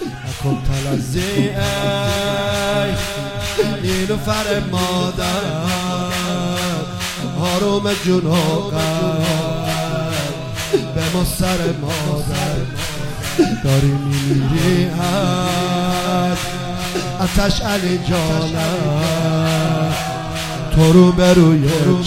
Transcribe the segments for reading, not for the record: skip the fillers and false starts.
نکن تلزی ای نیلوفر مادر آروم جون و قلب به ما سر مادر داری میمیری از آتش علی جانم تو رو به روی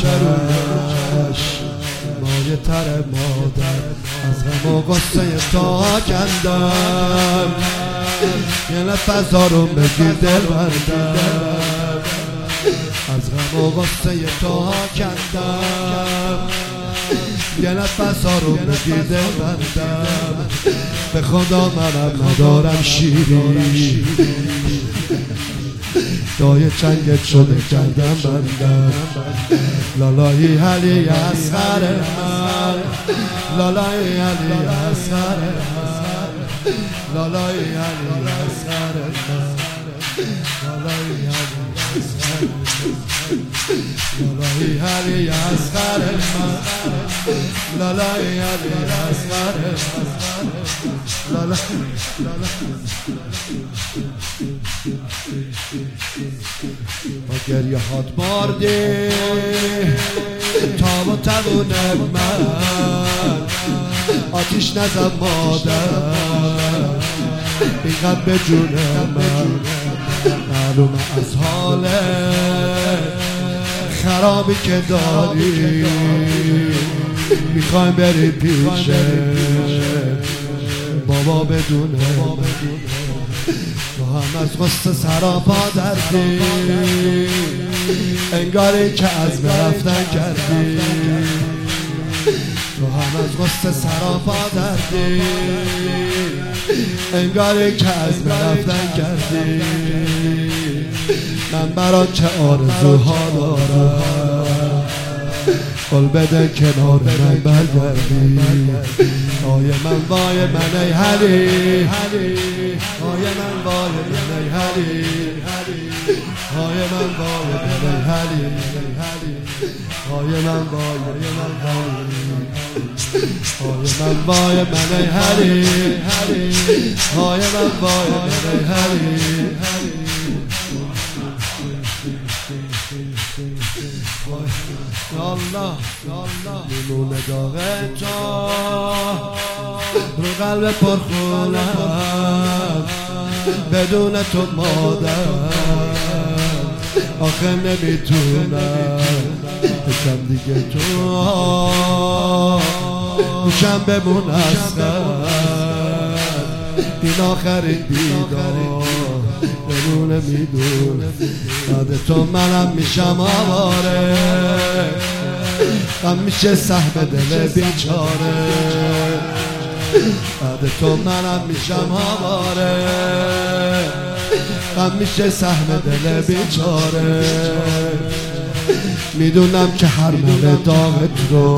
چشم مایه تر مادر از غم و غصه تا کندم یه نفس آروم بگیر دل بردم از غم و غصه تا کندم یه نفس آروم بگیر دل بردم به خدا منم ندارم شیری دای چنگت شده کردم بندم لالایی علی اصغر من لالایی علی اصغر من لالایی علی اصغر من لالایی علی اصغر لالایی علی اصغر من لالایی علی اصغر من با گریه هات باردی تاب و توون من آتیش نزد مادر اینقدر به جون من معلومه از حال خرابی که داری میخوایم بری پیشه بابا بدونه تو هم از غصه سراپا دردی انگاری که عزم رفتن کردی تو هم از غصه سراپا دردی انگاری که عزم رفتن کردی من برات چه آرزوها دارم قول بده کنار من برگردی آی من وای من ای هلی آی من وای من ای هلی آی من وای من ای هلی آی من وای من آی من وای من ای هلی آی من وای من ای هلی یالله میمونه داغ تو رو قلب پرخونم بدون تو مادر آخه نمیتونم بشم دیگه تو میشم بمون اصغر این آخرین دیدار بمونه میدونه بعد تو منم میشم آواره غم میشه سهم دل بیچاره بعد تو منم میشم آواره غم میشه سهم دل بیچاره میدونم که هر من داغت رو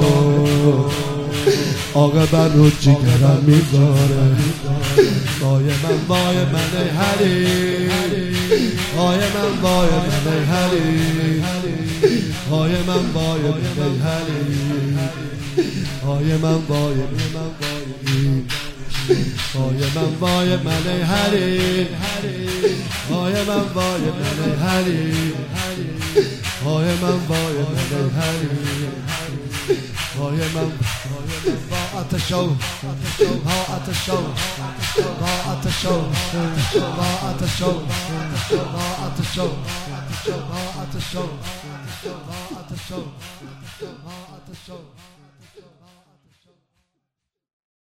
عاقبت رو جگرم میذاره وای من وای من ای هلی وای من وای من ای هلی وای من وای من ای هلی وای من وای من وای من وای من ای هلی وای من وای من ای هلی وای من وای من ای هلی وای من ضاعت الشوق ضاعت الشوق ضاعت الشوق ضاعت الشوق ضاعت الشوق ضاعت الشوق ضاعت الشوق ضاعت الشوق